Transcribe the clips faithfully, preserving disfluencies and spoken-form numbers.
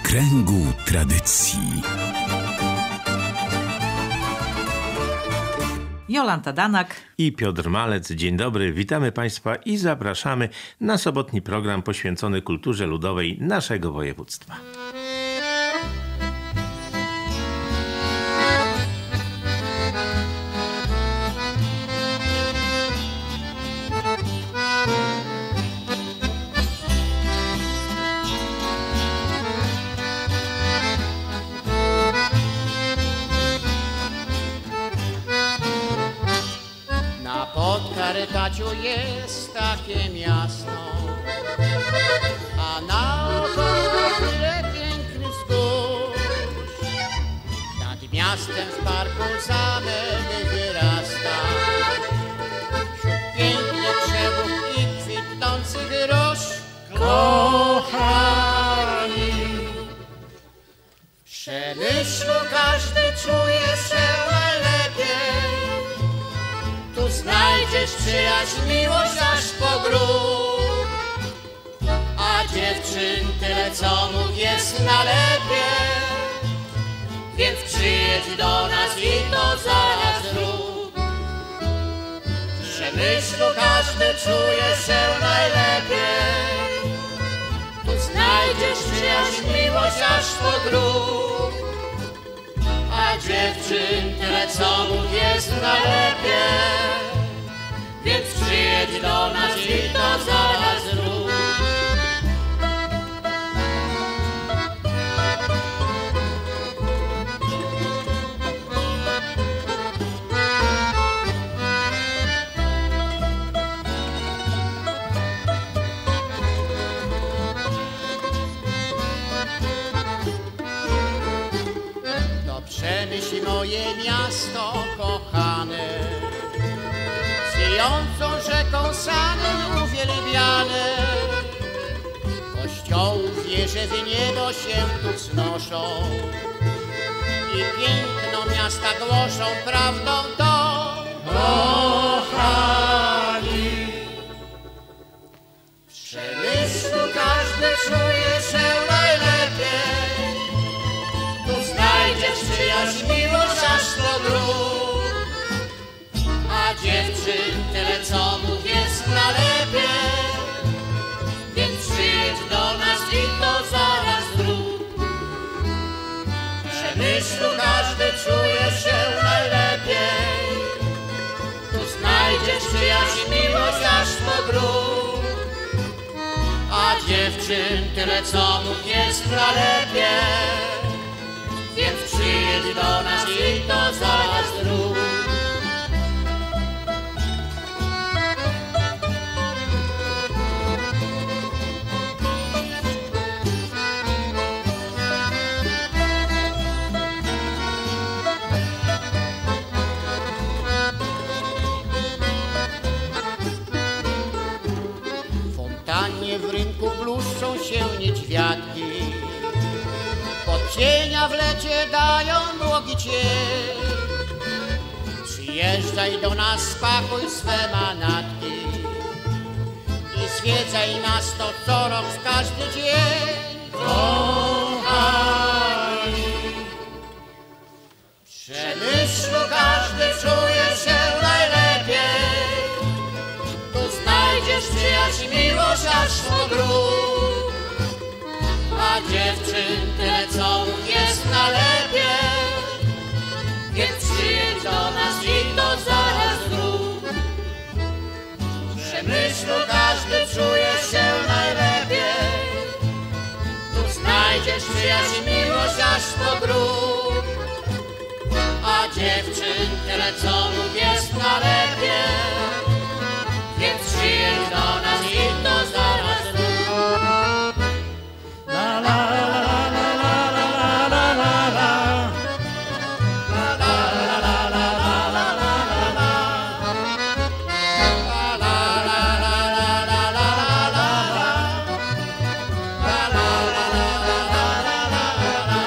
kręgu tradycji. Jolanta Danak i Piotr Malec. Dzień dobry, witamy Państwa i zapraszamy na sobotni program poświęcony kulturze ludowej naszego województwa. Podkarpaciu jest takie miasto, a naokoło tyle pięknych wzgórz. Nad miastem w parku zamek wyrasta, wśród pięknych krzewów i kwitnących róż. Kochani, w Przemyślu każdy czuje się najlepiej. Tu znajdziesz przyjaźń, miłość aż po grób. A dziewczyn tyle co mógł jest na lepiej. Więc przyjedź do nas i to zaraz rób. W Przemyślu każdy czuje się najlepiej. Tu znajdziesz przyjaźń, miłość aż po grób. A dziewczyn tyle co mógł jest najlepiej. Więc przyjedź do nas i to zaraz rób. To Przemyśl moje miasto kochane, zwijającą rzeką Sanem uwielbiane. Kościołów wieże w niebo się tu wznoszą i piękno miasta głoszą prawdą tą. Kochani, w Przemyślu każdy czuje się najlepiej. Tu znajdziesz przyjaźń, miłość aż po grób. A dziewczyn tyle co mógł jest na lepiej. Więc przyjedź do nas i to zaraz zrób. W Przemyślu każdy czuje się najlepiej. Tu znajdziesz przyjaźń, miłość aż po grób. A dziewczyn tyle co mógł jest na lepiej. Więc przyjedź do nas i to zaraz zrób. W rynku bluszczą się niedźwiadki, pod cienia w lecie dają błogi cień. Przyjeżdżaj do nas, spakuj swe manatki i zwiedzaj nas to co rok w każdy dzień. Kochani, w Przemyślu każdy czuje się najlepiej. Tu znajdziesz przyjaźń, miłość aż po grób. A dziewczyn tyle co mógł jest na lepiej. Więc przyjedź do nas i to zaraz zrób. W Przemyślu każdy czuje się najlepiej. Tu znajdziesz przyjaźń, miłość aż po grób. A dziewczyn tyle co mógł jest na lepiej. Więc przyjedź do nas i to zaraz rób. La la la la la la la la la la. La la la la la la la la la. La la la la la la la la la. La la la la la la la la.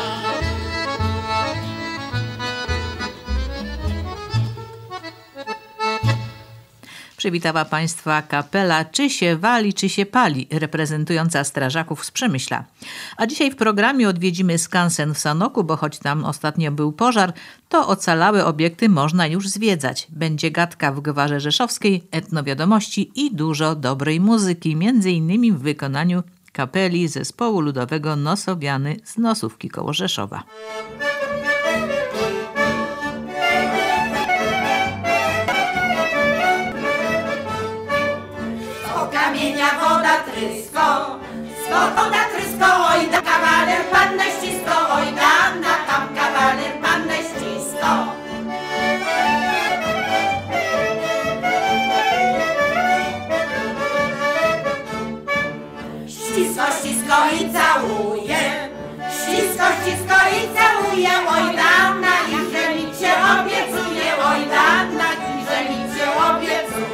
Przywitała Państwa kapela Czy się wali, czy się pali, reprezentująca strażaków z Przemyśla. A dzisiaj w programie odwiedzimy skansen w Sanoku, bo choć tam ostatnio był pożar, to ocalałe obiekty można już zwiedzać. Będzie gadka w Gwarze Rzeszowskiej, etnowiadomości i dużo dobrej muzyki, między innymi w wykonaniu kapeli zespołu ludowego Nosowiany z Nosówki koło Rzeszowa. Woda trysko, sto woda trysko, oj da kawaler pannę ścisko, oj da na tam kawaler pannę ścisko. Ścisko, ścisko i całuje, ścisko, ścisko i całuje, oj da na i że mi cię obiecuje, oj da na i że mi cię obiecuje.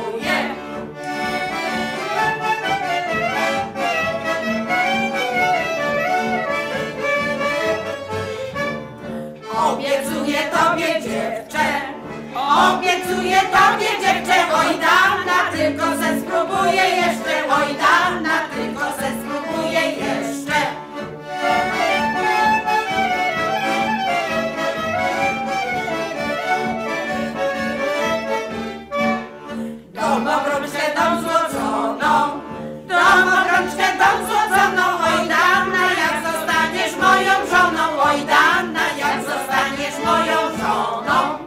Obiecuję tobie dziewczę, obiecuję tobie dziewczę, oj dawna, tylko se spróbuję jeszcze, oj dawna, tylko se spróbuję jeszcze. Dom obrączkę, dom złoconą, dom obrączkę, dom złoconą, oj dawna, jak zostaniesz moją żoną, oj dawna, jak zostaniesz moją żoną.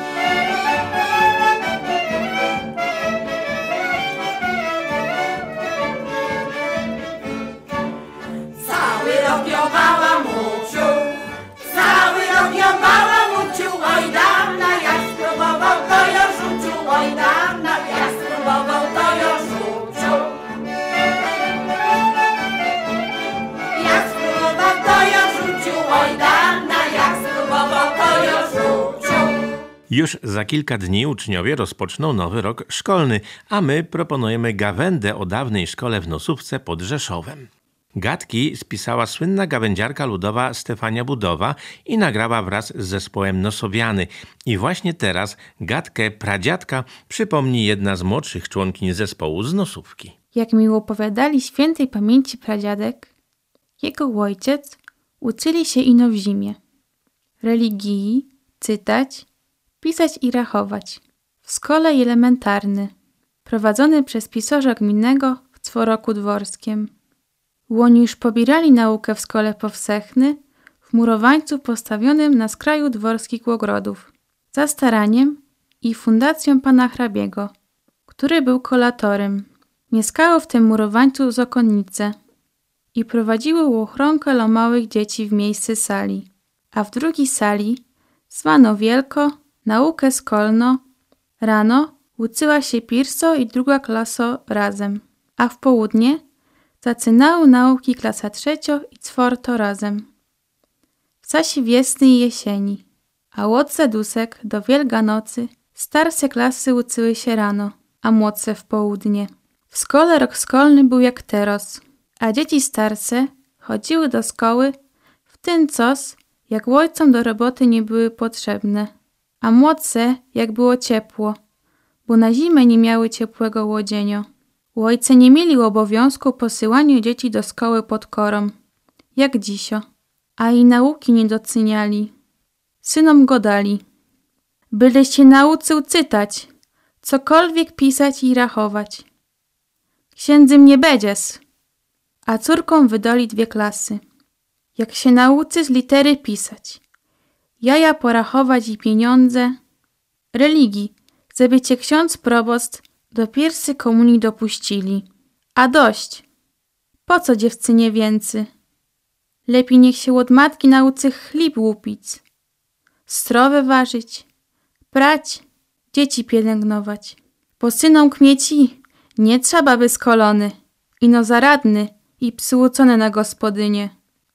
Cały rok jobała muciu, cały rok jobała muciu, oj dawna, jak spróbował to jo rzuciu, oj dawna, jak spróbował to jo rzuciu. Jak spróbował to jo rzuciu, oj dawna, jak spróbował to jo rzuciu. Już za kilka dni uczniowie rozpoczną nowy rok szkolny, a my proponujemy gawędę o dawnej szkole w Nosówce pod Rzeszowem. Gadki spisała słynna gawędziarka ludowa Stefania Budowa i nagrała wraz z zespołem Nosowiany. I właśnie teraz gadkę pradziadka przypomni jedna z młodszych członkiń zespołu z Nosówki. Jak mi opowiadali świętej pamięci pradziadek, jego ojciec uczyli się ino w zimie. Religii, czytać, pisać i rachować. W szkole elementarny, prowadzony przez pisarza gminnego w Cworoku Dworskiem. Łoni już pobierali naukę w szkole powszechny w murowańcu postawionym na skraju dworskich ogrodów, za staraniem i fundacją pana hrabiego, który był kolatorem. Mieszkało w tym murowańcu zakonnice i prowadziły łochronkę lo małych dzieci w miejsce sali, a w drugiej sali, zwano Wielko, naukę szkolno, rano uczyła się pierwsza i druga klasa razem, a w południe zaczynały nauki klasa trzecia i czwarta razem. W czasie wiosny i jesieni, a od zadusek do Wielganocy starsze klasy uczyły się rano, a młodsze w południe. W szkole rok szkolny był jak teraz, a dzieci starsze chodziły do szkoły w ten czas, jak ojcom do roboty nie były potrzebne, a młodsze jak było ciepło, bo na zimę nie miały ciepłego łodzienia. Ojce nie mieli obowiązku posyłania dzieci do szkoły pod korą, jak dzisio, a i nauki nie doceniali. Synom go dali. Byle się nauczył czytać, cokolwiek pisać i rachować. Księdzem nie będziesz. A córkom wydali dwie klasy. Jak się nauczysz litery pisać, jaja porachować i pieniądze, religii, żeby cię ksiądz proboszcz do pierwszej komunii dopuścili. A dość. Po co dziewczynie więcy? Lepiej niech się od matki nauczy chleb łupić, strowy ważyć, prać, dzieci pielęgnować. Po synom kmieci nie trzeba by skolony, ino zaradny i przyuczony na gospodynie.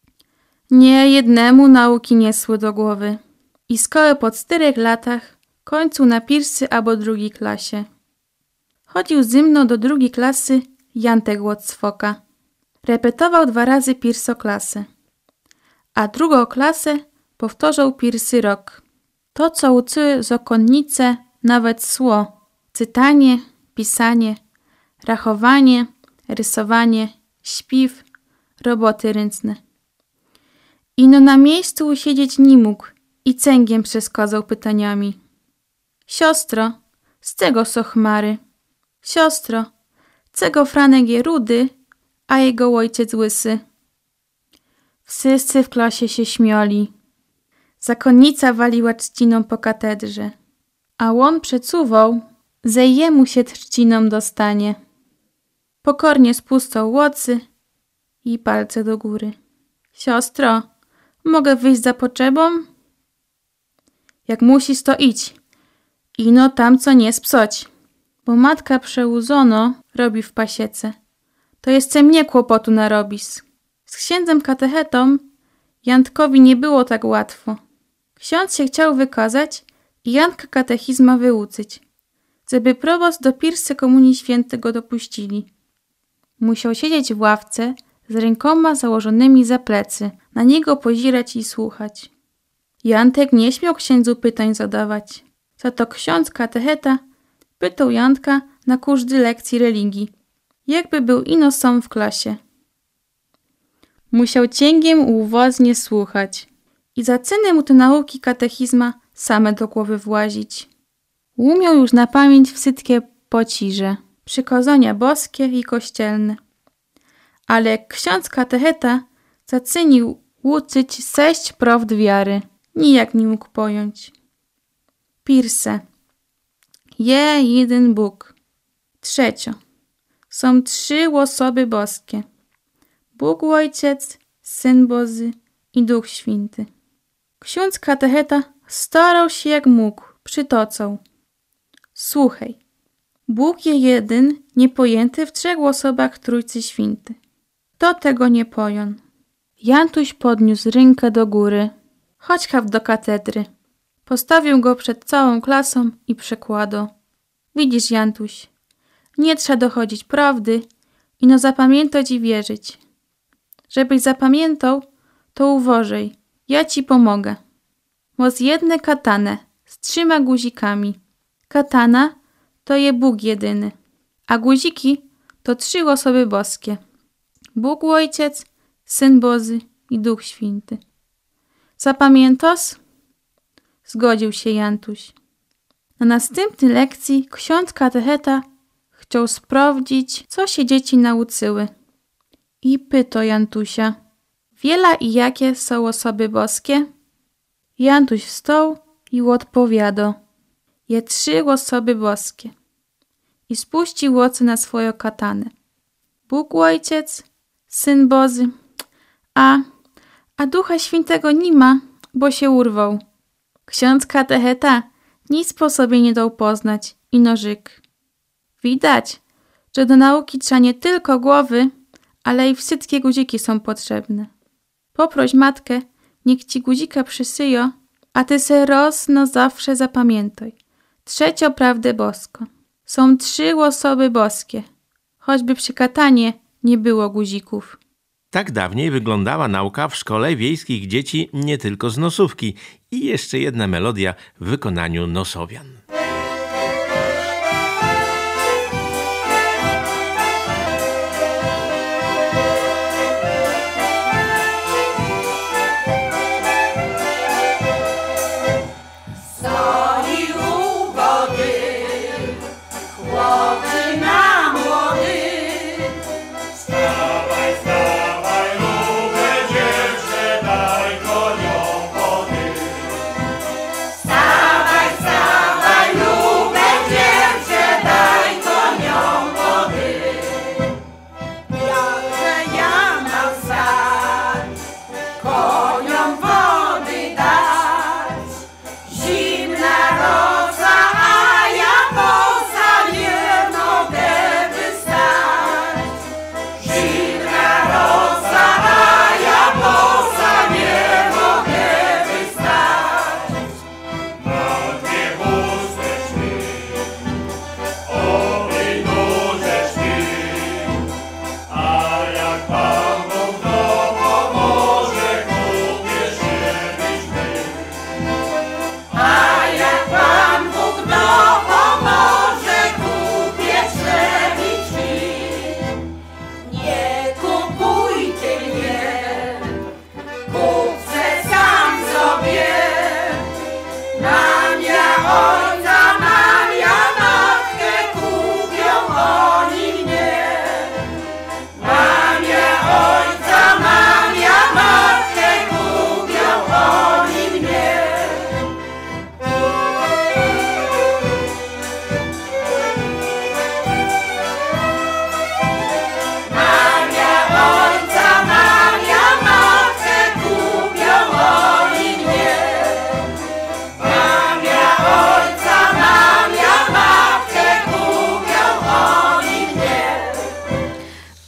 Nie jednemu nauki nie szły do głowy i szkołę po czterech latach kończył na pierwszej albo drugiej klasie. Chodził ze mną do drugiej klasy Jantek Łocwoka. Repetował dwa razy pierwszoklasę, a drugą klasę powtarzał pierwszy rok. To, co uczyły zakonnice, nawet sło, czytanie, pisanie, rachowanie, rysowanie, śpiew, roboty ręczne. Ino na miejscu usiedzieć nie mógł i cęgiem przeskazał pytaniami. Siostro, z czego są chmary? Siostro, czego Franek je rudy, a jego ojciec łysy? Wszyscy w klasie się śmiali. Zakonnica waliła trzciną po katedrze, a on przecuwał, że jemu się trzciną dostanie. Pokornie spustał łocy i palce do góry. Siostro, mogę wyjść za potrzebą? Jak musisz, to idź. Ino tam co nie spsoć, bo matka przełudzono robi w pasiece. To jeszcze mnie kłopotu narobisz. Z księdzem katechetą Jantkowi nie było tak łatwo. Ksiądz się chciał wykazać i Janka katechizma wyuczyć, żeby proboszcz do pirsy Komunii Świętej go dopuścili. Musiał siedzieć w ławce z rękoma założonymi za plecy, na niego pozierać i słuchać. Jantek nie śmiał księdzu pytań zadawać. Za to ksiądz katecheta pytał Jantka na każdy lekcji religii, jakby był ino sam w klasie. Musiał cięgiem uważnie słuchać i zaczyny mu te nauki katechizma same do głowy włazić. Umiał już na pamięć wszystkie pocirze, przykazania boskie i kościelne. Ale jak ksiądz katecheta zaczynił uczyć sześć prawd wiary, nijak nie mógł pojąć. Pierwsze. Je jeden Bóg. Trzecio. Są trzy osoby boskie. Bóg Ojciec, Syn Boży i Duch Święty. Ksiądz katecheta starał się jak mógł, przytocał. Słuchaj. Bóg je jeden, niepojęty w trzech osobach Trójcy Święty. Kto tego nie pojął? Jantuś podniósł rękę do góry. Chodź haw do katedry. Postawił go przed całą klasą i przekładał. Widzisz, Jantuś, nie trzeba dochodzić prawdy i no zapamiętać i wierzyć. Żebyś zapamiętał, to uważaj, ja ci pomogę. Moz jedne katanę z trzema guzikami. Katana to je Bóg jedyny, a guziki to trzy osoby boskie. Bóg Ojciec, Syn Boży i Duch Święty. Zapamiętasz? Zgodził się Jantuś. Na następnej lekcji ksiądz katecheta chciał sprawdzić, co się dzieci nauczyły. I pytał Jantusia, wiela i jakie są osoby boskie? Jantuś wstał i odpowiadał, je trzy osoby boskie. I spuścił oczy na swoją katanę. Bóg Ojciec, Syn Boży, a, a Ducha Świętego nie ma, bo się urwał. Ksiądz katecheta nic po sobie nie dał poznać i nożyk. Widać, że do nauki trzeba nie tylko głowy, ale i wszystkie guziki są potrzebne. Poproś matkę, niech ci guzika przysyjo, a ty se roz no zawsze zapamiętaj. Trzecio prawdę bosko. Są trzy osoby boskie. Choćby przy katanie nie było guzików. Tak dawniej wyglądała nauka w szkole wiejskich dzieci nie tylko z nosówki. I jeszcze jedna melodia w wykonaniu nosowian. Stawaj, stawaj,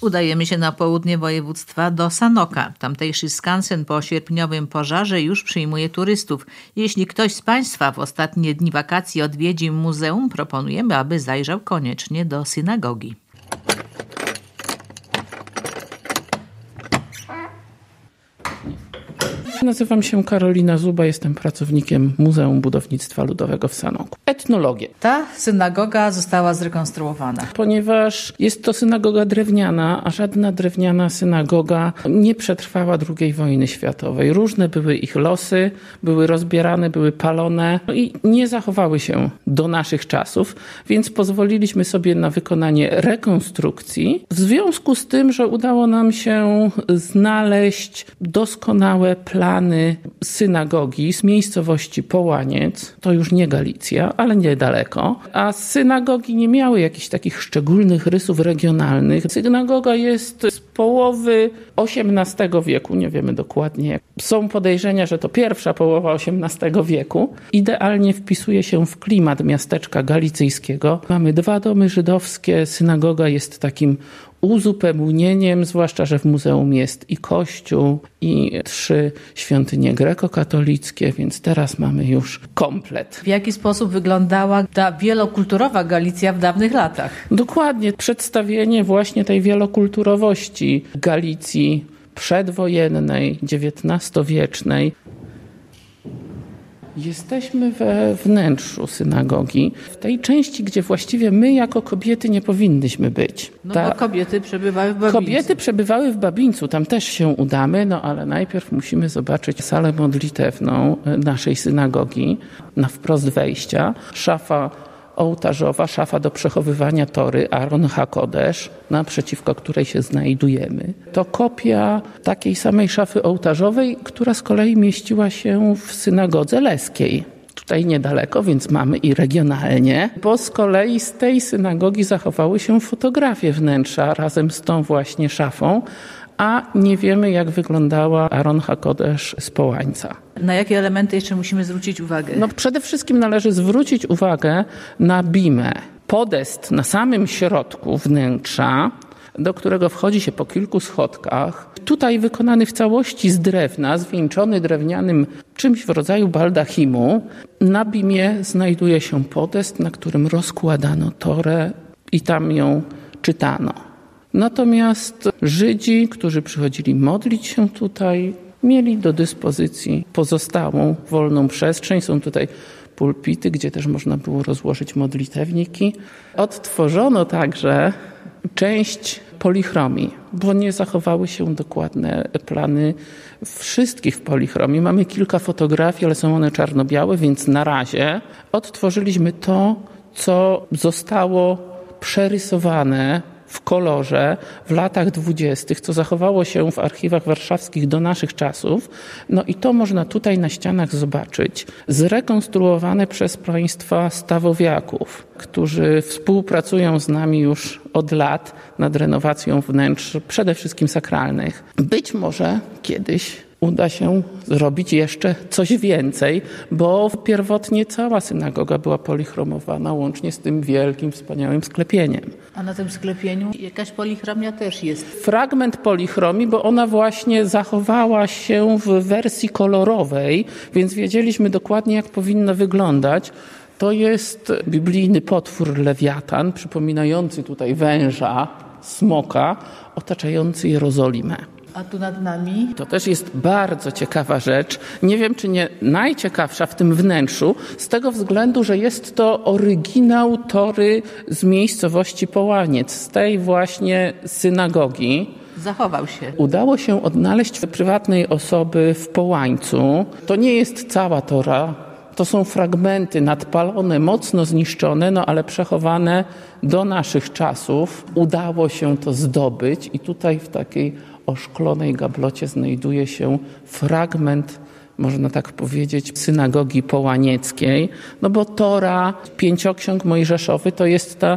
udajemy się na południe województwa do Sanoka. Tamtejszy skansen po sierpniowym pożarze już przyjmuje turystów. Jeśli ktoś z Państwa w ostatnie dni wakacji odwiedzi muzeum, proponujemy, aby zajrzał koniecznie do synagogi. Nazywam się Karolina Zuba, jestem pracownikiem Muzeum Budownictwa Ludowego w Sanoku. Etnologię. Ta synagoga została zrekonstruowana. Ponieważ jest to synagoga drewniana, a żadna drewniana synagoga nie przetrwała drugiej wojny światowej. Różne były ich losy, były rozbierane, były palone i nie zachowały się do naszych czasów, więc pozwoliliśmy sobie na wykonanie rekonstrukcji. W związku z tym, że udało nam się znaleźć doskonałe plany synagogi z miejscowości Połaniec, to już nie Galicja, ale niedaleko, a synagogi nie miały jakichś takich szczególnych rysów regionalnych. Synagoga jest z połowy osiemnastego wieku, nie wiemy dokładnie. Są podejrzenia, że to pierwsza połowa osiemnastego wieku. Idealnie wpisuje się w klimat miasteczka galicyjskiego. Mamy dwa domy żydowskie, synagoga jest takim uzupełnieniem, zwłaszcza że w muzeum jest i kościół, i trzy świątynie grekokatolickie, więc teraz mamy już komplet. W jaki sposób wyglądała ta wielokulturowa Galicja w dawnych latach? Dokładnie, przedstawienie właśnie tej wielokulturowości Galicji przedwojennej, dziewiętnastowiecznej. Jesteśmy we wnętrzu synagogi, w tej części, gdzie właściwie my jako kobiety nie powinnyśmy być. No Ta... bo kobiety przebywały w Babińcu. Kobiety przebywały w Babińcu, tam też się udamy, no ale najpierw musimy zobaczyć salę modlitewną naszej synagogi na wprost wejścia. Szafa ołtarzowa, szafa do przechowywania Tory, Aron HaKodesz, naprzeciwko której się znajdujemy. To kopia takiej samej szafy ołtarzowej, która z kolei mieściła się w synagodze leskiej. Tutaj niedaleko, więc mamy i regionalnie, bo z kolei z tej synagogi zachowały się fotografie wnętrza razem z tą właśnie szafą, a nie wiemy, jak wyglądała Aron HaKodesz z Połańca. Na jakie elementy jeszcze musimy zwrócić uwagę? No przede wszystkim należy zwrócić uwagę na bimę. Podest na samym środku wnętrza, do którego wchodzi się po kilku schodkach. Tutaj wykonany w całości z drewna, zwieńczony drewnianym czymś w rodzaju baldachimu. Na bimie znajduje się podest, na którym rozkładano Torę i tam ją czytano. Natomiast Żydzi, którzy przychodzili modlić się tutaj, mieli do dyspozycji pozostałą wolną przestrzeń. Są tutaj pulpity, gdzie też można było rozłożyć modlitewniki. Odtworzono także część polichromii, bo nie zachowały się dokładne plany wszystkich w polichromii. Mamy kilka fotografii, ale są one czarno-białe, więc na razie odtworzyliśmy to, co zostało przerysowane w kolorze w latach dwudziestych, co zachowało się w archiwach warszawskich do naszych czasów. No i to można tutaj na ścianach zobaczyć. Zrekonstruowane przez państwa stawowiaków, którzy współpracują z nami już od lat nad renowacją wnętrz, przede wszystkim sakralnych. Być może kiedyś uda się zrobić jeszcze coś więcej, bo pierwotnie cała synagoga była polichromowana, łącznie z tym wielkim, wspaniałym sklepieniem. A na tym sklepieniu jakaś polichromia też jest. Fragment polichromii, bo ona właśnie zachowała się w wersji kolorowej, więc wiedzieliśmy dokładnie, jak powinna wyglądać. To jest biblijny potwór lewiatan, przypominający tutaj węża, smoka, otaczający Jerozolimę. A tu nad nami? To też jest bardzo ciekawa rzecz. Nie wiem, czy nie najciekawsza w tym wnętrzu, z tego względu, że jest to oryginał Tory z miejscowości Połaniec, z tej właśnie synagogi. Zachował się. Udało się odnaleźć prywatnej osoby w Połańcu. To nie jest cała Tora. To są fragmenty nadpalone, mocno zniszczone, no ale przechowane do naszych czasów. Udało się to zdobyć i tutaj w takiej oszklonej gablocie znajduje się fragment, można tak powiedzieć, synagogi połanieckiej. No bo Tora, Pięcioksiąg Mojżeszowy, to jest ta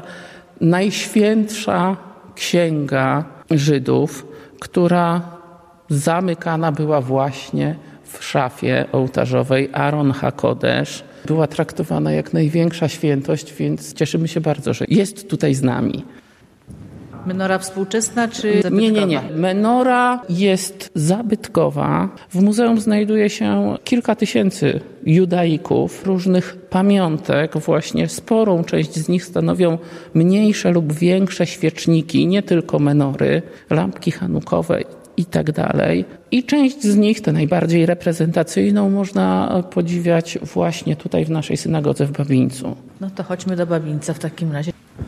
najświętsza księga Żydów, która zamykana była właśnie w szafie ołtarzowej Aron HaKodesz. Była traktowana jak największa świętość, więc cieszymy się bardzo, że jest tutaj z nami. Menora współczesna czy zabytkowa? Nie, nie, nie. Menora jest zabytkowa. W muzeum znajduje się kilka tysięcy judaików, różnych pamiątek. Właśnie sporą część z nich stanowią mniejsze lub większe świeczniki, nie tylko menory, lampki hanukowe i tak dalej. I część z nich, tę najbardziej reprezentacyjną, można podziwiać właśnie tutaj w naszej synagodze w Babińcu. No to chodźmy do Babińca w takim razie.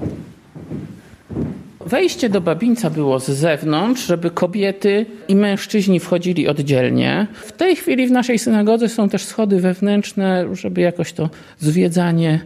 Wejście do Babińca było z zewnątrz, żeby kobiety i mężczyźni wchodzili oddzielnie. W tej chwili w naszej synagodze są też schody wewnętrzne, żeby jakoś to zwiedzanie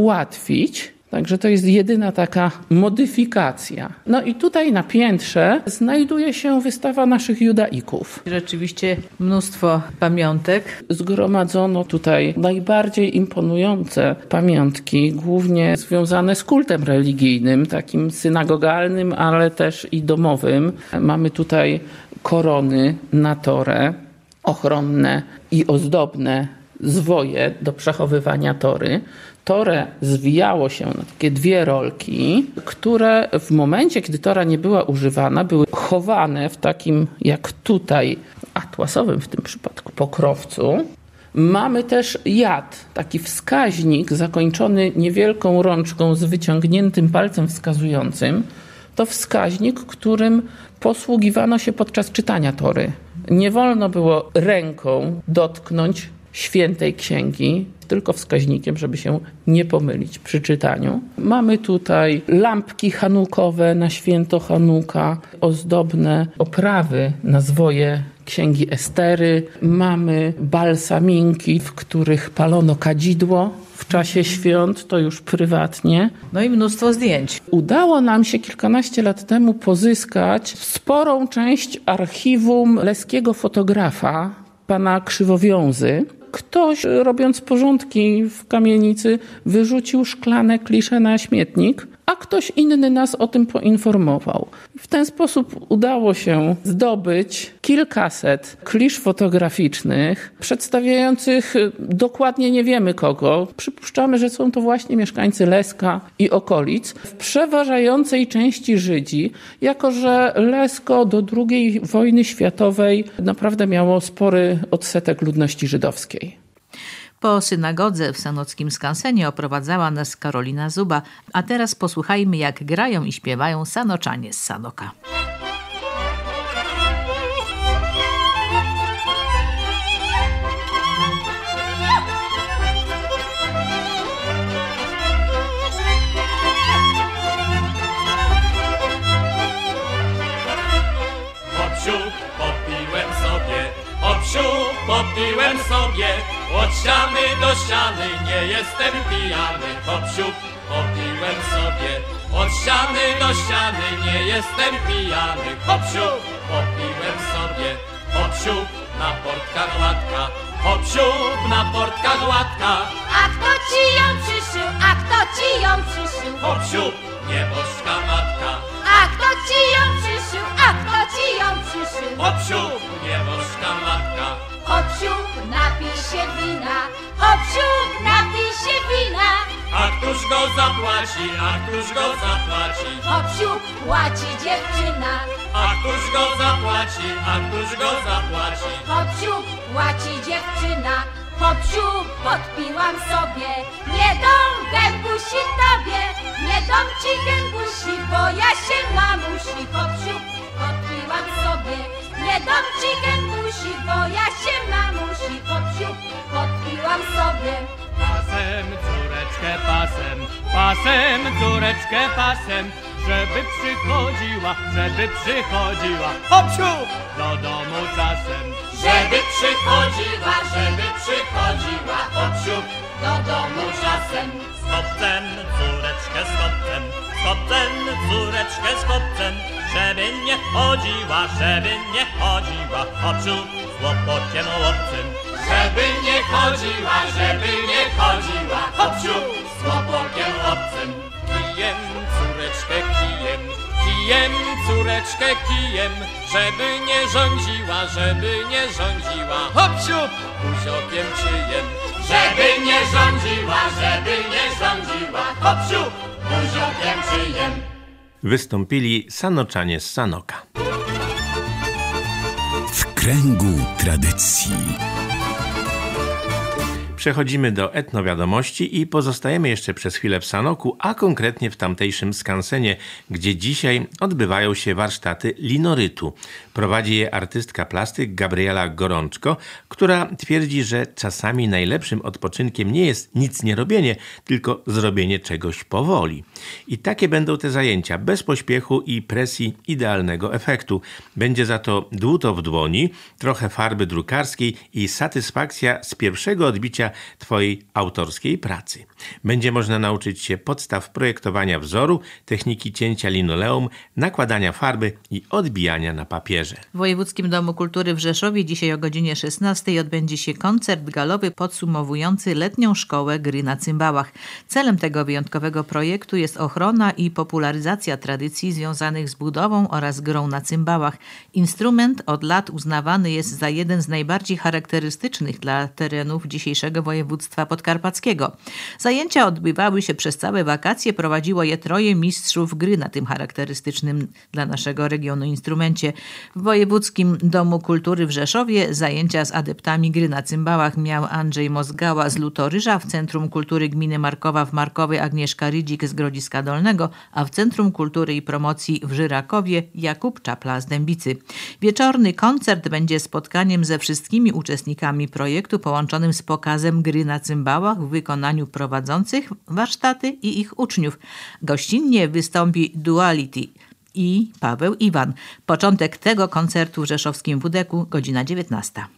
ułatwić. Także to jest jedyna taka modyfikacja. No i tutaj na piętrze znajduje się wystawa naszych judaików. Rzeczywiście mnóstwo pamiątek. Zgromadzono tutaj najbardziej imponujące pamiątki, głównie związane z kultem religijnym, takim synagogalnym, ale też i domowym. Mamy tutaj korony na torę, ochronne i ozdobne zwoje do przechowywania tory. Torę zwijało się na takie dwie rolki, które w momencie, kiedy tora nie była używana, były chowane w takim, jak tutaj, atłasowym w tym przypadku pokrowcu. Mamy też jad, taki wskaźnik zakończony niewielką rączką z wyciągniętym palcem wskazującym. To wskaźnik, którym posługiwano się podczas czytania tory. Nie wolno było ręką dotknąć świętej księgi, tylko wskaźnikiem, żeby się nie pomylić przy czytaniu. Mamy tutaj lampki hanukowe na święto Hanuka, ozdobne oprawy na zwoje księgi Estery. Mamy balsaminki, w których palono kadzidło w czasie świąt, to już prywatnie. No i mnóstwo zdjęć. Udało nam się kilkanaście lat temu pozyskać sporą część archiwum leskiego fotografa, pana Krzywowiązy. Ktoś, robiąc porządki w kamienicy, wyrzucił szklane klisze na śmietnik, a ktoś inny nas o tym poinformował. W ten sposób udało się zdobyć kilkaset klisz fotograficznych przedstawiających dokładnie nie wiemy kogo. Przypuszczamy, że są to właśnie mieszkańcy Leska i okolic, w przeważającej części Żydzi, jako że Lesko do drugiej wojny światowej naprawdę miało spory odsetek ludności żydowskiej. Po synagodze w sanockim skansenie oprowadzała nas Karolina Zuba, a teraz posłuchajmy, jak grają i śpiewają sanoczanie z Sanoka. Hopsiu, popiłem sobie, hopsiu, popiłem sobie. Od ściany do ściany nie jestem pijany, hopsiu, popiłem sobie. Od ściany do ściany nie jestem pijany, hopsiu, popiłem sobie. Hopsiu, na portka gładka, hopsiu, na portka gładka. A kto ci ją przyszył, a kto ci ją przyszył? Hopsiu, nieboszka matka. A kto ci ją przyszył, a kto ci ją przyszył? Hopsiu, nieboszka matka. Hopsiu, napij się wina, hopsiu, napij się wina. A któż go zapłaci, a któż go zapłaci? Hopsiu, płaci dziewczyna. A któż go zapłaci, a któż go zapłaci? Hopsiu, płaci dziewczyna. Hopsiu, podpiłam sobie. Nie dom gębusi tobie, nie dom ci gębusi, bo ja się mamusi. Hopsiu, podpiłam sobie. Nie dom ci gębusi, bo ja się mamusi. Hopsiu, podpiłam sobie. Pasem, córeczkę pasem, pasem, córeczkę pasem, żeby przychodziła, żeby przychodziła, hopsiu, do domu czasem. Żeby przychodziła, żeby przychodziła, hopsiu, do domu czasem. Z chłopcem, córeczkę z chłopcem, z chłopcem, córeczkę z chłopcem, żeby nie chodziła, żeby nie chodziła, hopsiu, z łopociem łopcem. Żeby nie chodziła, żeby nie chodziła, hopsiu, z łopokiem obcym. Kijem, córeczkę kijem, kijem, córeczkę kijem, żeby nie rządziła, żeby nie rządziła, hopsiu, buziokiem czyjem. Żeby nie rządziła, żeby nie rządziła, hopsiu, buziokiem czyjem. Wystąpili Sanoczanie z Sanoka. W kręgu tradycji. Przechodzimy do etnowiadomości i pozostajemy jeszcze przez chwilę w Sanoku, a konkretnie w tamtejszym skansenie, gdzie dzisiaj odbywają się warsztaty linorytu. Prowadzi je artystka plastyk Gabriela Gorączko, która twierdzi, że czasami najlepszym odpoczynkiem nie jest nic nie robienie, tylko zrobienie czegoś powoli. I takie będą te zajęcia, bez pośpiechu i presji idealnego efektu. Będzie za to dłuto w dłoni, trochę farby drukarskiej i satysfakcja z pierwszego odbicia Twojej autorskiej pracy. Będzie można nauczyć się podstaw projektowania wzoru, techniki cięcia linoleum, nakładania farby i odbijania na papierze. W Wojewódzkim Domu Kultury w Rzeszowie dzisiaj o godzinie szesnastej odbędzie się koncert galowy podsumowujący letnią szkołę gry na cymbałach. Celem tego wyjątkowego projektu jest ochrona i popularyzacja tradycji związanych z budową oraz grą na cymbałach. Instrument od lat uznawany jest za jeden z najbardziej charakterystycznych dla terenów dzisiejszego województwa podkarpackiego. Zajęcia odbywały się przez całe wakacje, prowadziło je troje mistrzów gry na tym charakterystycznym dla naszego regionu instrumencie. W Wojewódzkim Domu Kultury w Rzeszowie zajęcia z adeptami gry na cymbałach miał Andrzej Mozgała z Lutoryża, w Centrum Kultury Gminy Markowa w Markowie Agnieszka Rydzik z Grodziska Dolnego, a w Centrum Kultury i Promocji w Żyrakowie Jakub Czapla z Dębicy. Wieczorny koncert będzie spotkaniem ze wszystkimi uczestnikami projektu połączonym z pokazem gry na cymbałach w wykonaniu prowadzących warsztaty i ich uczniów. Gościnnie wystąpi Duality i Paweł Iwan. Początek tego koncertu w rzeszowskim W D K-u, godzina dziewiętnasta.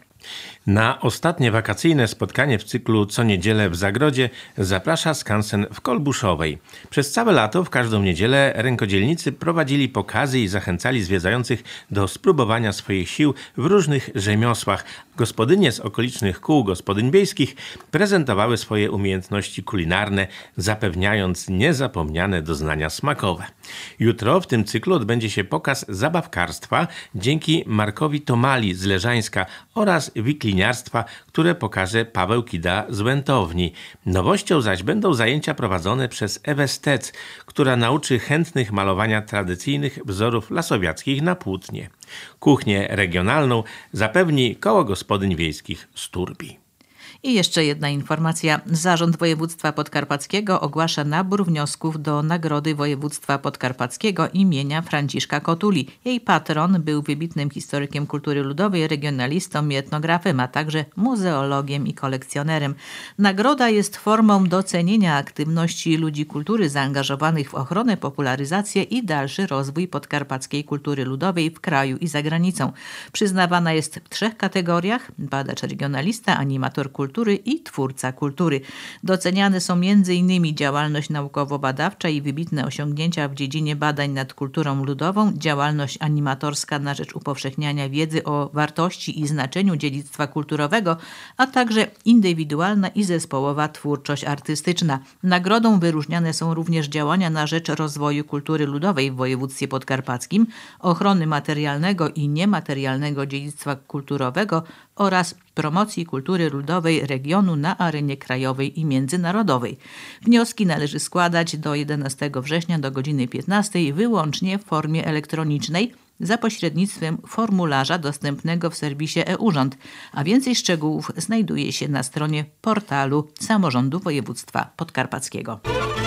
Na ostatnie wakacyjne spotkanie w cyklu Co niedzielę w Zagrodzie zaprasza skansen w Kolbuszowej. Przez całe lato w każdą niedzielę rękodzielnicy prowadzili pokazy i zachęcali zwiedzających do spróbowania swoich sił w różnych rzemiosłach. Gospodynie z okolicznych kół gospodyń wiejskich prezentowały swoje umiejętności kulinarne, zapewniając niezapomniane doznania smakowe. Jutro w tym cyklu odbędzie się pokaz zabawkarstwa dzięki Markowi Tomali z Leżańska oraz wikliniarstwa, które pokaże Paweł Kida z Łętowni. Nowością zaś będą zajęcia prowadzone przez Ewę Stec, która nauczy chętnych malowania tradycyjnych wzorów lasowiackich na płótnie. Kuchnię regionalną zapewni Koło Gospodyń Wiejskich z Turbi. I jeszcze jedna informacja. Zarząd Województwa Podkarpackiego ogłasza nabór wniosków do Nagrody Województwa Podkarpackiego imienia Franciszka Kotuli. Jej patron był wybitnym historykiem kultury ludowej, regionalistą i etnografem, a także muzeologiem i kolekcjonerem. Nagroda jest formą docenienia aktywności ludzi kultury zaangażowanych w ochronę, popularyzację i dalszy rozwój podkarpackiej kultury ludowej w kraju i za granicą. Przyznawana jest w trzech kategoriach: badacz regionalista, animator kultury i twórca kultury. Doceniane są między innymi działalność naukowo-badawcza i wybitne osiągnięcia w dziedzinie badań nad kulturą ludową, działalność animatorska na rzecz upowszechniania wiedzy o wartości i znaczeniu dziedzictwa kulturowego, a także indywidualna i zespołowa twórczość artystyczna. Nagrodą wyróżniane są również działania na rzecz rozwoju kultury ludowej w województwie podkarpackim, ochrony materialnego i niematerialnego dziedzictwa kulturowego oraz promocji kultury ludowej regionu na arenie krajowej i międzynarodowej. Wnioski należy składać do jedenastego września do godziny piętnastej wyłącznie w formie elektronicznej za pośrednictwem formularza dostępnego w serwisie e-Urząd, a więcej szczegółów znajduje się na stronie portalu Samorządu Województwa Podkarpackiego.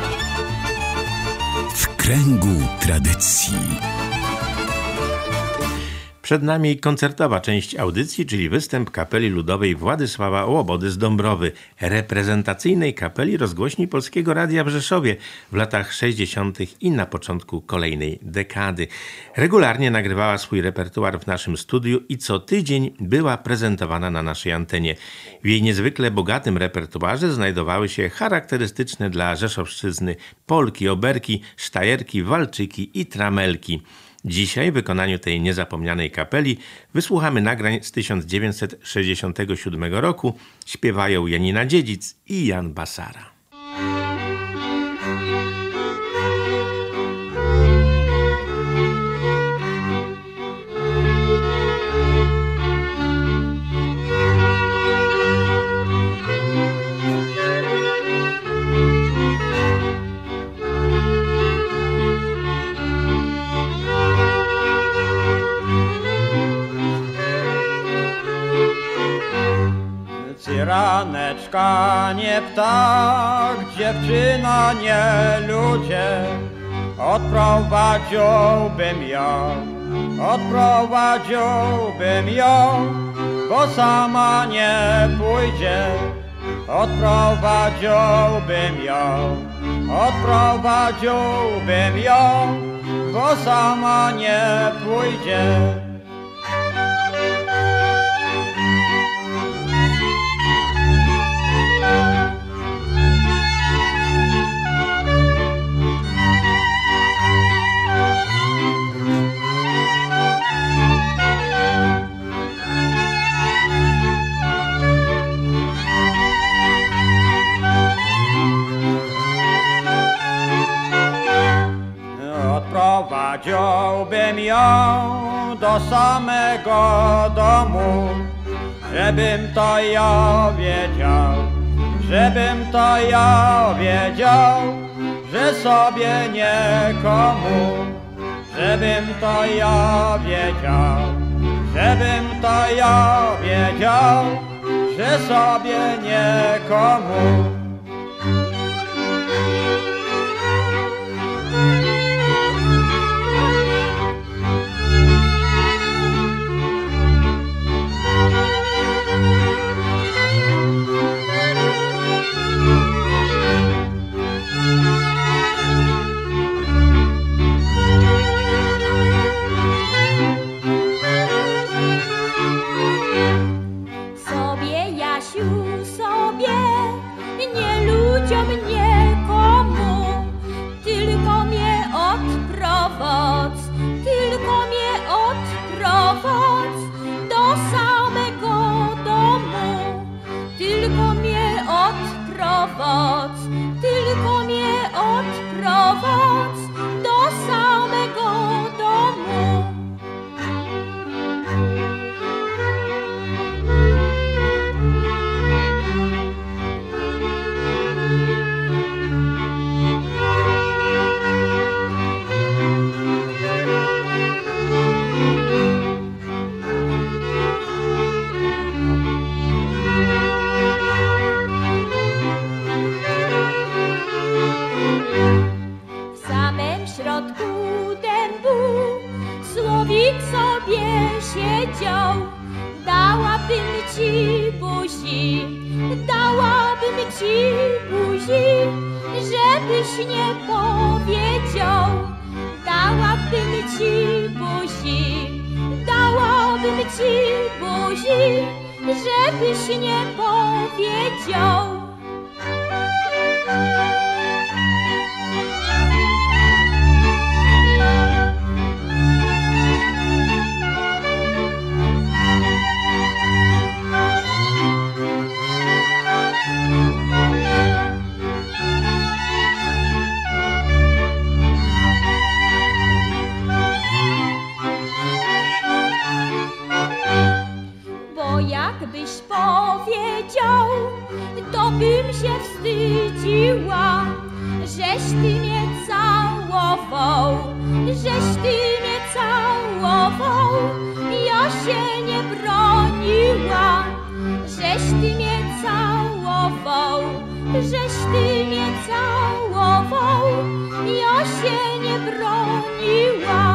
W kręgu tradycji. Przed nami koncertowa część audycji, czyli występ kapeli ludowej Władysława Łobody z Dąbrowy, reprezentacyjnej kapeli rozgłośni Polskiego Radia w Rzeszowie w latach sześćdziesiątych i na początku kolejnej dekady. Regularnie nagrywała swój repertuar w naszym studiu i co tydzień była prezentowana na naszej antenie. W jej niezwykle bogatym repertuarze znajdowały się charakterystyczne dla Rzeszowszczyzny polki, oberki, sztajerki, walczyki i tramelki. Dzisiaj w wykonaniu tej niezapomnianej kapeli wysłuchamy nagrań z tysiąc dziewięćset sześćdziesiątego siódmego roku. Śpiewają Janina Dziedzic i Jan Basara. Ptaszka nie ptak, dziewczyna nie ludzie, odprowadziłbym ją, odprowadziłbym ją, bo sama nie pójdzie. Odprowadziłbym ją, odprowadziłbym ją, bo sama nie pójdzie. Odprowadziłbym ją do samego domu, żebym to ja wiedział, żebym to ja wiedział, że sobie niekomu, żebym to ja wiedział, żebym to ja wiedział, że sobie niekomu. Tylko mnie odprowadź do samego domu. Dałabym ci buzi, dałabym ci buzi, żebyś nie powiedział. Dałabym ci buzi, dałabym ci buzi, żebyś nie powiedział. Jakbyś powiedział, to bym się wstydziła, żeś ty mnie całował, żeś ty mnie całował, ja się nie broniła, żeś ty mnie całował, żeś ty mnie całował, ja się nie broniła.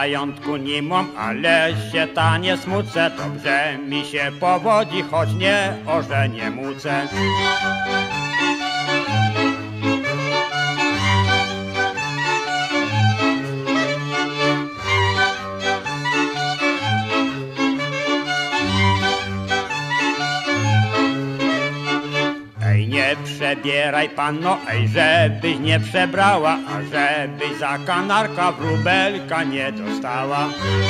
majątku nie mam, ale się ta nie smucę. Dobrze mi się powodzi, choć nie ożenię mucę. Ej, nie przebieraj panno, ej, żebyś nie przebrała, a żebyś za kanarka wróbelka nie dostała.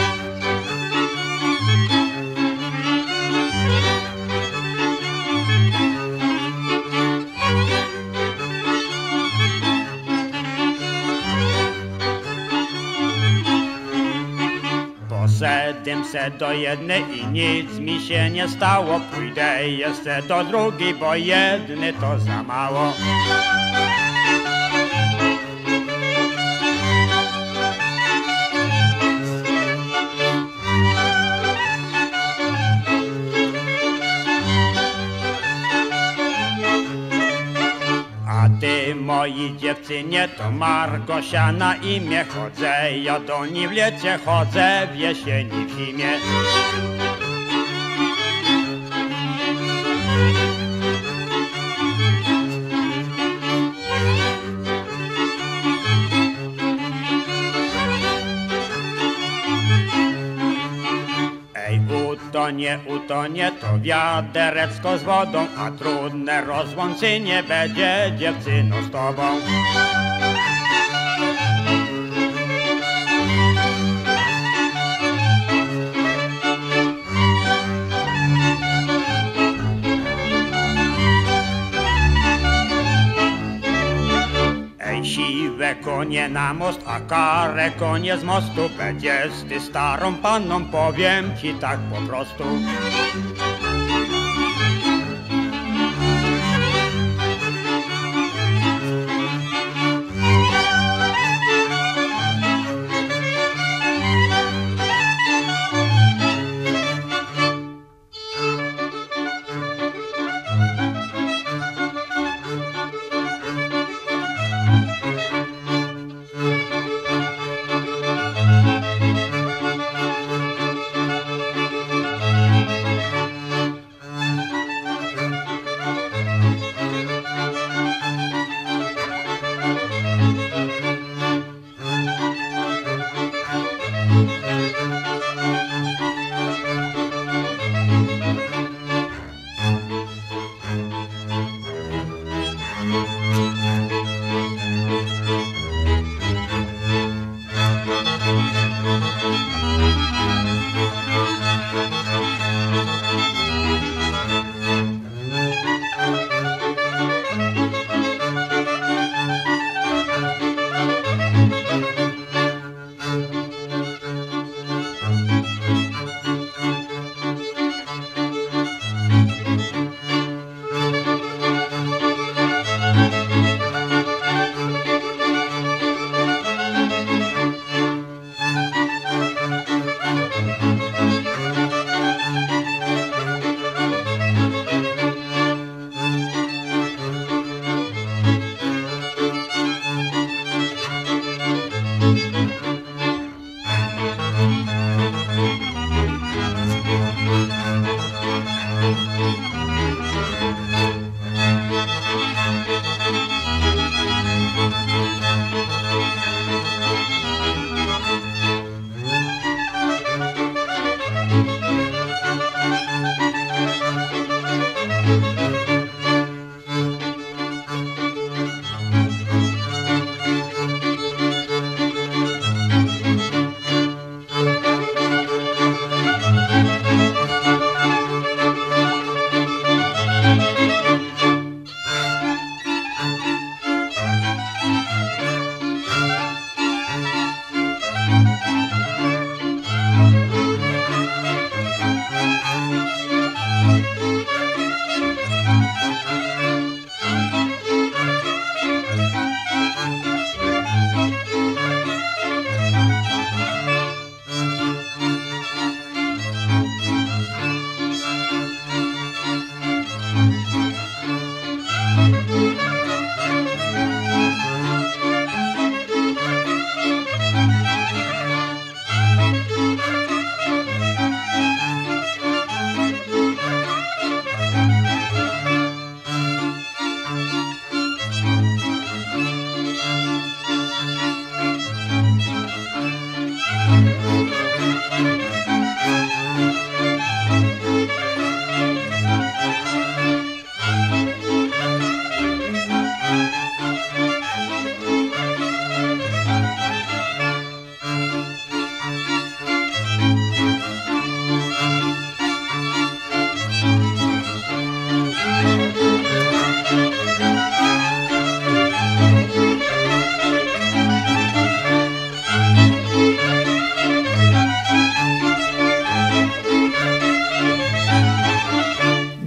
Poszedłem se do jednej i nic mi się nie stało. Pójdę jeszcze do drugiej, bo jedny to za mało. A ty, moi dziewczynie, to Margosia na imię. Chodzę ja do niej w lecie, chodzę w jesieni, w zimie. Ej, utonie, utonie to wiadereczko z wodą, a trudne rozłączenie będzie, dziewczyno, z tobą. Ej, siwe konie na most, a kare konie z mostu. Będziesz ty starą panną, powiem ci tak po prostu.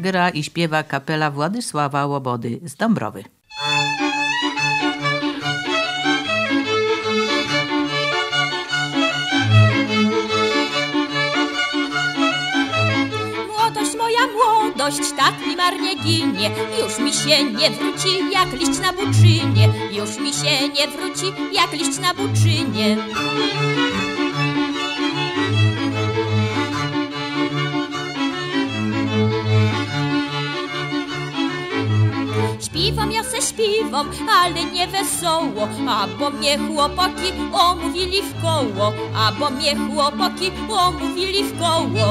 gra i śpiewa kapela Władysława Łobody z Dąbrowy. Moja młodość tak mi marnie ginie, już mi się nie wróci jak liść na buczynie, już mi się nie wróci jak liść na buczynie. Śpiwam ja se śpiwam, ale nie wesoło, a bo mnie chłopaki omówili w koło, a bo mnie chłopaki omówili w koło.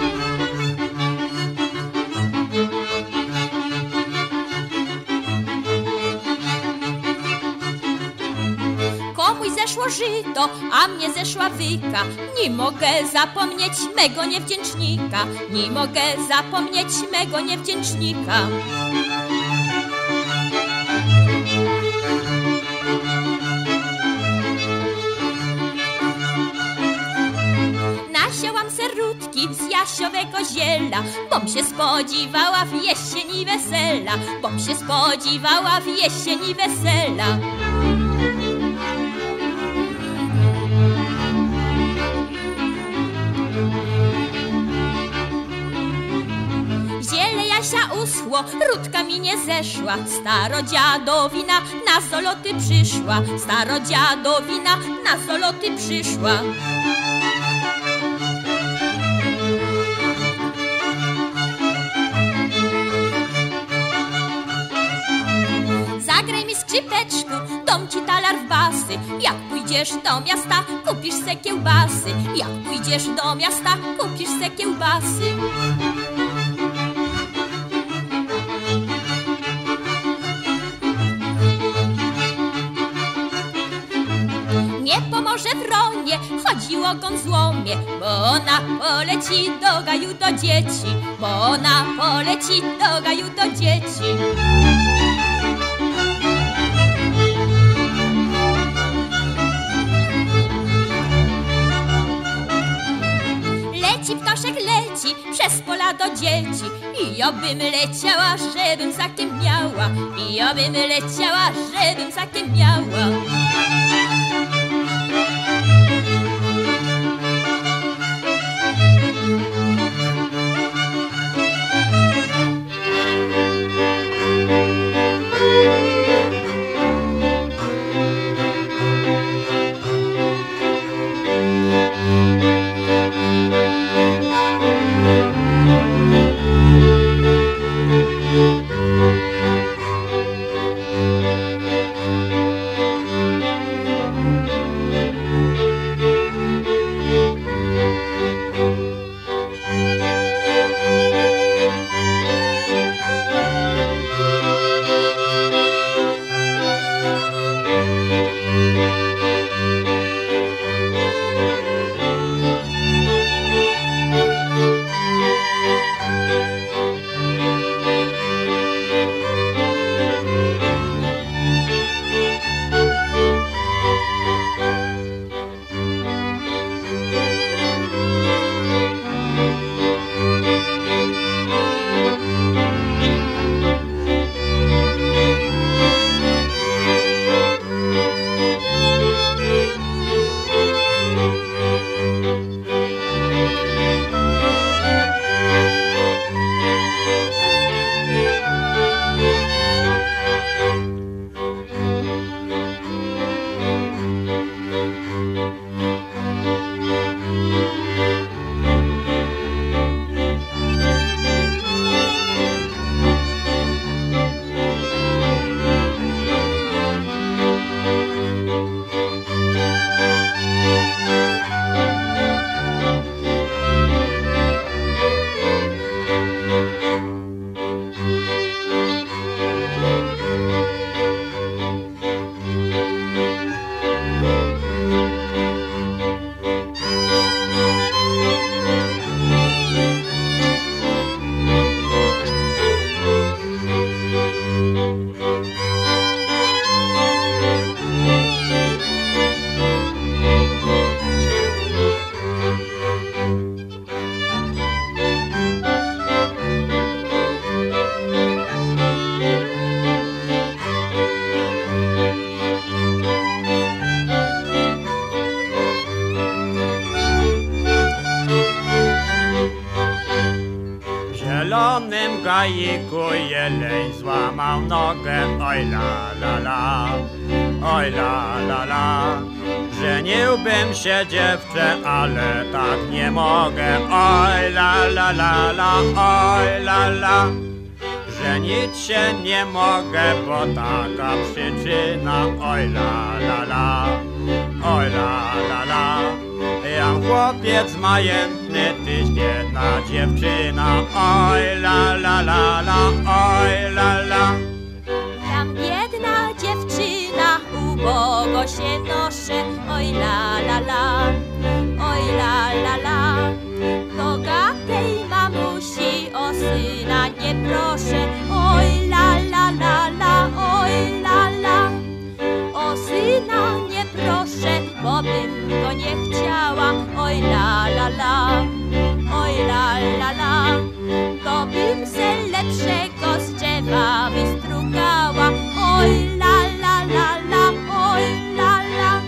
Komuś zeszło żyto, a mnie zeszła wyka. Nie mogę zapomnieć mego niewdzięcznika, nie mogę zapomnieć mego niewdzięcznika. Nasiałam serutki z jasiowego ziela, bom się spodziewała w jesieni wesela, bom się spodziewała w jesieni wesela. Ziele Jasia uschło, rudka mi nie zeszła, starodziadowina na soloty przyszła, starodziadowina na soloty przyszła. Zagraj mi skrzypeczku, dom ci talar w basy. Jak pójdziesz do miasta, kupisz se kiełbasy. Jak pójdziesz do miasta, kupisz se kiełbasy. Nie pomoże wronie, chodziło gązłomie, bo ona poleci do gaju do dzieci, bo ona poleci do gaju do dzieci. Leci ptaszek, leci przez pola do dzieci i ja bym leciała, żebym zakiem miała, i ja bym leciała, żebym zakiem miała. stajku jeleń złamał nogę. Oj la la la, oj la la la. Żeniłbym się dziewczę, ale tak nie mogę. Oj la la la la, oj la la. Żenić się nie mogę, bo taka przyczyna. Oj la la la, oj la la la. Jam chłopiec majętny, tyś biedna dziewczyna. Oj la la la la, oj la la. Jam biedna dziewczyna, ubogo się noszę. Oj la la la, oj la la la. Bogatej mamusi o syna nie proszę. Oj la la la la, oj la la. O syna nie proszę, bo bym go nie chciała. Oj la la la, oj la la la. To bym se lepszego z drzewa wystrugała. Oj la la la la, oj la la.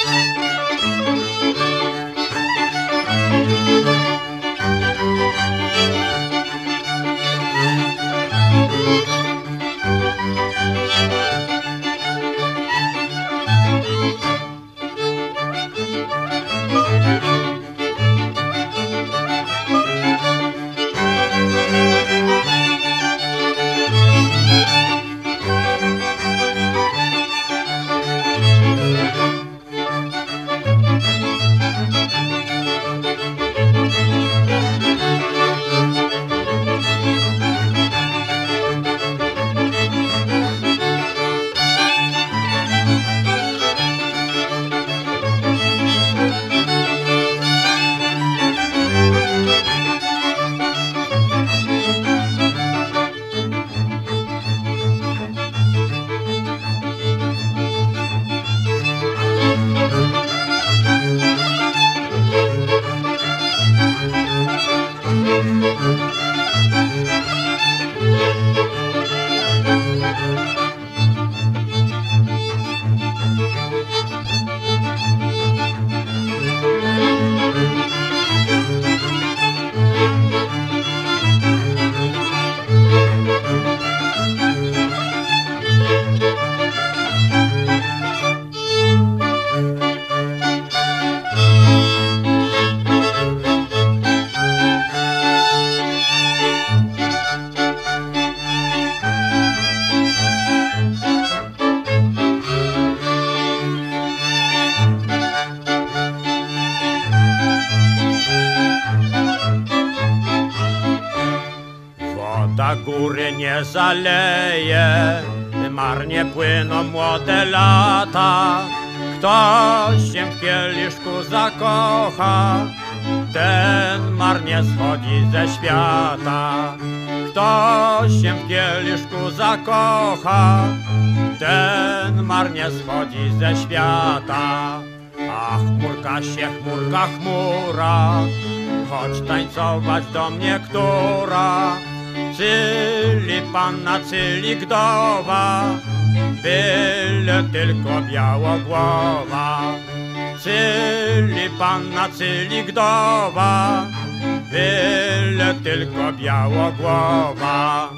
Góry nie zaleje, marnie płyną młode lata. Ktoś się w kieliszku zakocha, ten marnie schodzi ze świata. Ktoś się w kieliszku zakocha, ten marnie schodzi ze świata. A chmurka się, chmurka, chmura, chodź tańcować do mnie, która. Cyli panna, cyli gdowa, byle tylko białogłowa. Cyli panna, cyli gdowa, byle tylko białogłowa.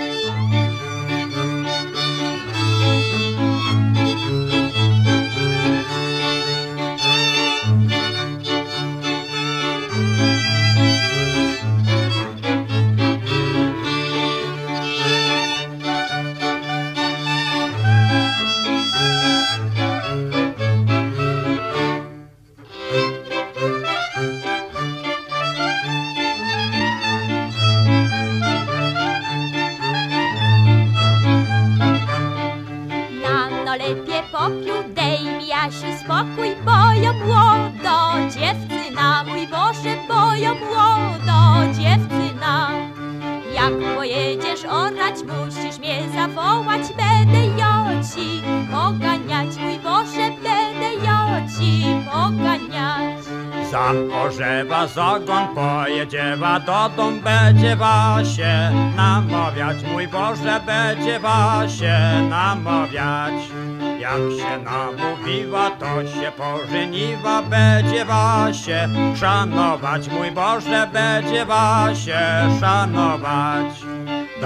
Spokój, bo ja młodo, dziewczyna, mój Boże, bo ja młodo, dziewczyna. Jak pojedziesz orać, musisz mnie zawołać, będę joci poganiać, mój Boże, będę joci poganiać. Za orzewa z ogon pojedziewa, do dom będzie się namawiać, mój Boże, będzie się namawiać. Jak się namówiła, to się pożeniwa, będzie się szanować, mój Boże, będzie się szanować.